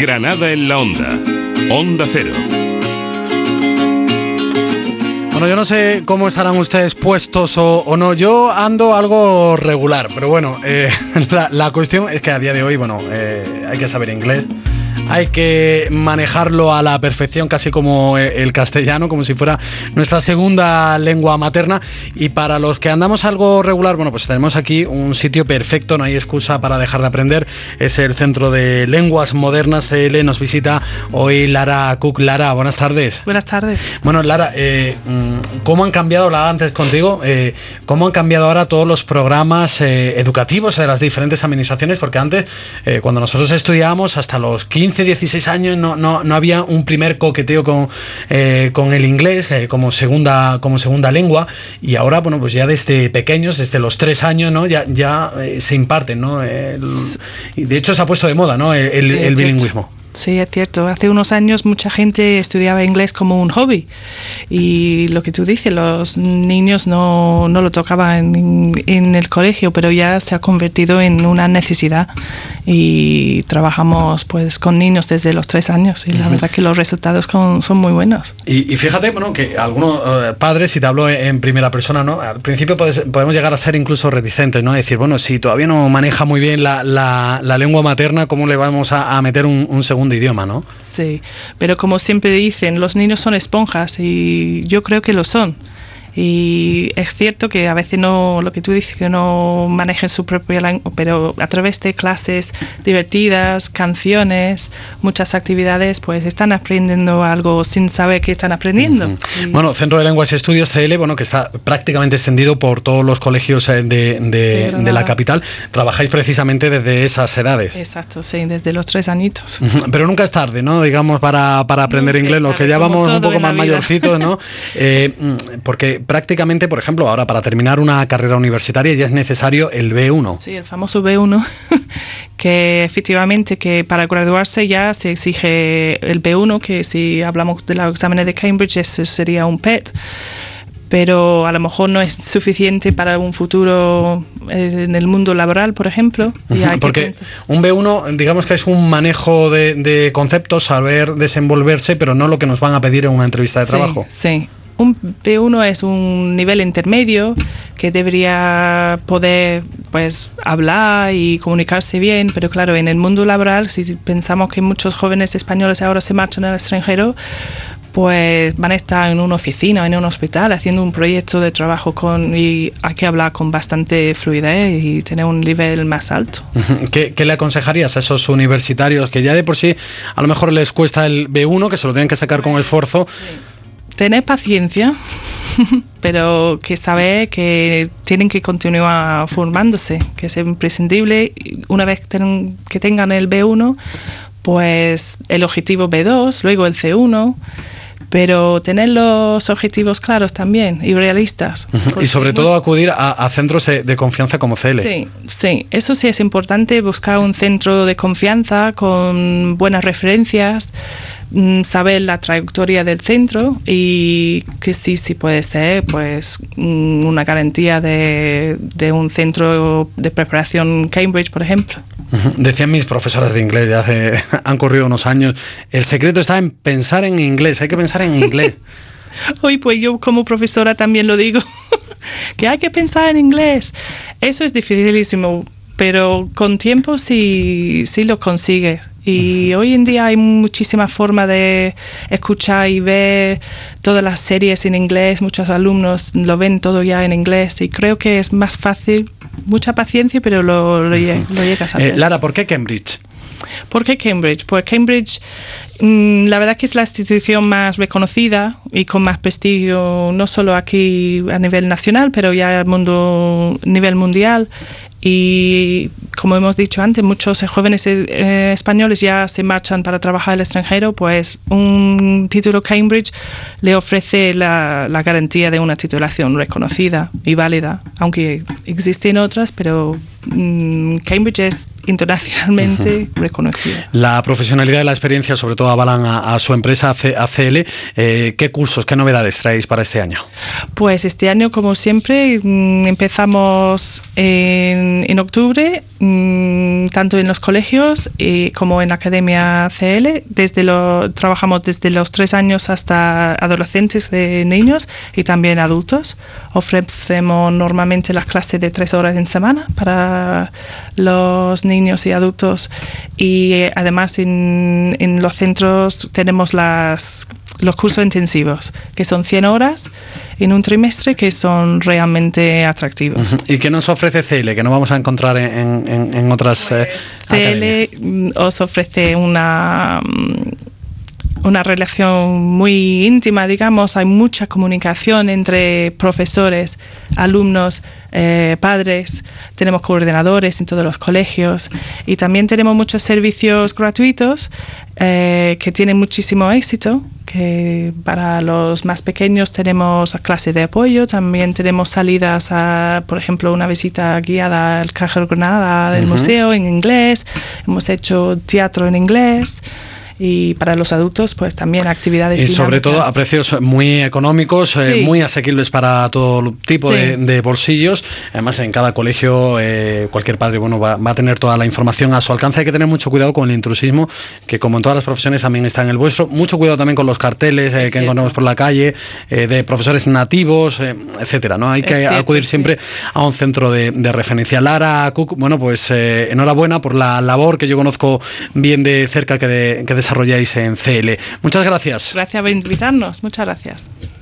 Granada en la Onda. Onda Cero. Bueno, yo no sé cómo estarán ustedes puestos o no. Yo ando algo regular, pero bueno, la cuestión es que a día de hoy, bueno, hay que saber inglés. Hay que manejarlo a la perfección, casi como el castellano, como si fuera nuestra segunda lengua materna. Y para los que andamos algo regular, bueno, pues tenemos aquí un sitio perfecto, no hay excusa para dejar de aprender. Es el Centro de Lenguas Modernas CL. Nos visita hoy Lara Cook. Lara, buenas tardes. Buenas tardes. Bueno, Lara, ¿cómo han cambiado, hablaba antes contigo, cómo han cambiado ahora todos los programas educativos de las diferentes administraciones? Porque antes, cuando nosotros estudiábamos, hasta los 15, 16 años no había un primer coqueteo con el inglés como segunda lengua, y ahora, bueno, pues ya desde pequeños, desde los 3 años, ¿no? ya se imparten, ¿no? Y de hecho se ha puesto de moda, ¿no? el bilingüismo. Sí, es cierto. Hace unos años mucha gente estudiaba inglés como un hobby, y lo que tú dices, los niños no lo tocaban en el colegio, pero ya se ha convertido en una necesidad, y trabajamos pues con niños desde los 3 años, y la verdad que los resultados son muy buenos. Y fíjate, bueno, que algunos padres, si te hablo en primera persona, ¿no? Al principio podemos llegar a ser incluso reticentes, ¿no? Decir, bueno, si todavía no maneja muy bien la lengua materna, ¿cómo le vamos a meter un segundo idioma, ¿no? Sí, pero como siempre dicen, los niños son esponjas, y yo creo que lo son. Y es cierto que a veces no, lo que tú dices, que no manejen su propia lengua, pero a través de clases divertidas, canciones, muchas actividades, pues están aprendiendo algo sin saber que están aprendiendo. Bueno, Centro de Lenguas y Estudios CL, bueno, que está prácticamente extendido por todos los colegios de la capital. Trabajáis precisamente desde esas edades. Exacto, sí, desde los 3 añitos. Pero nunca es tarde, ¿no? Digamos, para aprender inglés, los que ya vamos un poco más mayorcitos, ¿no? Porque prácticamente, por ejemplo, ahora para terminar una carrera universitaria ya es necesario el B1. Sí, el famoso B1, que efectivamente que para graduarse ya se exige el B1, que si hablamos de los exámenes de Cambridge, eso sería un PET. Pero a lo mejor no es suficiente para un futuro en el mundo laboral, por ejemplo. Porque un B1, digamos que es un manejo de conceptos, saber desenvolverse, pero no lo que nos van a pedir en una entrevista de trabajo. Sí. Un B1 es un nivel intermedio que debería poder pues hablar y comunicarse bien, pero claro, en el mundo laboral, si pensamos que muchos jóvenes españoles ahora se marchan al extranjero, pues van a estar en una oficina, en un hospital, haciendo un proyecto de trabajo y hay que hablar con bastante fluidez y tener un nivel más alto. ¿Qué le aconsejarías a esos universitarios que ya de por sí a lo mejor les cuesta el B1, que se lo tienen que sacar con esfuerzo? Sí. Tener paciencia, pero que saber que tienen que continuar formándose, que es imprescindible. Una vez que tengan el B1, pues el objetivo B2, luego el C1, pero tener los objetivos claros también y realistas. Y sobre todo acudir a centros de confianza como CL. Sí, eso sí es importante, buscar un centro de confianza con buenas referencias, saber la trayectoria del centro, y que sí puede ser pues una garantía de un centro de preparación Cambridge, por ejemplo. Decían mis profesoras de inglés, han corrido unos años, el secreto está en pensar en inglés, hay que pensar en inglés. Hoy pues yo como profesora también lo digo, que hay que pensar en inglés. Eso es dificilísimo, pero con tiempo sí lo consigues. Y hoy en día hay muchísimas formas de escuchar y ver todas las series en inglés. Muchos alumnos lo ven todo ya en inglés, y creo que es más fácil. Mucha paciencia, pero lo llegas a hacer. Lara, ¿por qué Cambridge? ¿Por qué Cambridge? Pues Cambridge, la verdad que es la institución más reconocida y con más prestigio, no solo aquí a nivel nacional, pero ya a nivel mundial. Y como hemos dicho antes, muchos jóvenes españoles ya se marchan para trabajar al extranjero, pues un título Cambridge le ofrece la garantía de una titulación reconocida y válida, aunque existen otras, pero Cambridge es internacionalmente reconocida. La profesionalidad y la experiencia sobre todo avalan a su empresa ACL. ¿Qué cursos, qué novedades traéis para este año? Pues este año, como siempre, empezamos en octubre tanto en los colegios como en Academia CL. Trabajamos desde los 3 años hasta adolescentes de niños y también adultos. Ofrecemos normalmente las clases de 3 horas en semana para los niños y adultos, y además en los centros tenemos los cursos intensivos, que son 100 horas en un trimestre, que son realmente atractivos. ¿Y qué nos ofrece CL, que no vamos a encontrar en otras academias? CL os ofrece una relación muy íntima, digamos. Hay mucha comunicación entre profesores, alumnos, padres. Tenemos coordinadores en todos los colegios, y también tenemos muchos servicios gratuitos que tienen muchísimo éxito. Que para los más pequeños tenemos clases de apoyo, también tenemos salidas por ejemplo, una visita guiada al Caja Granada del museo en inglés. Hemos hecho teatro en inglés. Y para los adultos, pues también actividades dinámicas. Y sobre todo a precios muy económicos, sí, muy asequibles para todo tipo de bolsillos. Además, en cada colegio, cualquier padre va a tener toda la información a su alcance. Hay que tener mucho cuidado con el intrusismo, que como en todas las profesiones también está en el vuestro. Mucho cuidado también con los carteles que encontramos por la calle, de profesores nativos, etcétera, ¿no? Hay que acudir siempre a un centro de referencia. Lara Cook, pues enhorabuena por la labor que yo conozco bien de cerca que desarrolláis en CL. Muchas gracias. Gracias por invitarnos. Muchas gracias.